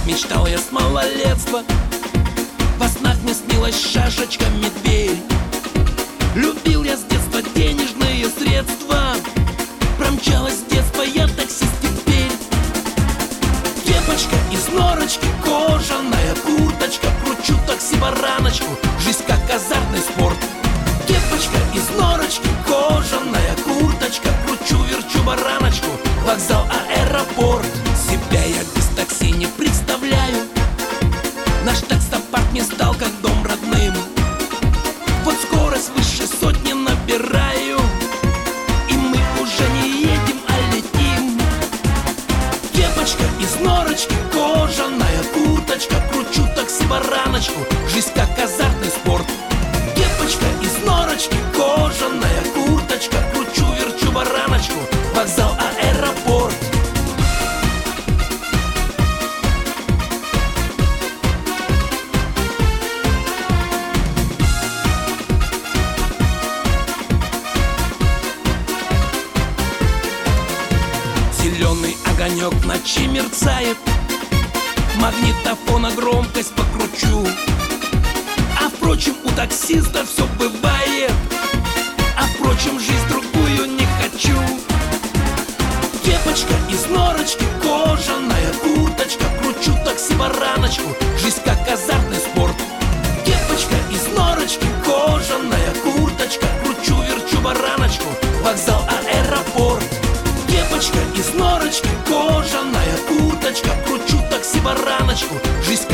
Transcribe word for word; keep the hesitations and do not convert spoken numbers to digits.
мечтал я с малолетства. Во снах мне снилась шашечка медведь. Любил я с детства денежные средства. Промчалось детство, я таксист теперь. Кепочка из норочки, кожаная курточка. Кручу такси-бараночку, жизнь как азартный спорт. Кепочка из норочки, кожаная курточка. Кручу-верчу бараночку, вокзал, аэропорт. Себя я без такси не представляю. Наш таксопарк мне стал как дом родным. Вот скорость выше сотни набираю, и мы уже не едем, а летим. Кепочка из норочки, кожаная курточка. Кручу такси-бараночку, жизнь как азартный спорт. Кепочка из норочки, кожаная курточка. Кручу-верчу бараночку, вокзал, аэропорт. Зеленый огонек в ночи мерцает. Магнитофона громкость покручу. А впрочем, у таксиста все бывает. А впрочем, жизнь другую не хочу. Кепочка из норочки, кожаная курточка. Кручу такси-бараночку, жизнь как азартный спорт. Кепочка из норочки, кожаная курточка. Кручу-верчу бараночку, вокзал, аэропорт. Кепочка из норочки, кожаная курточка. Кручу такси-бараночку, жизнь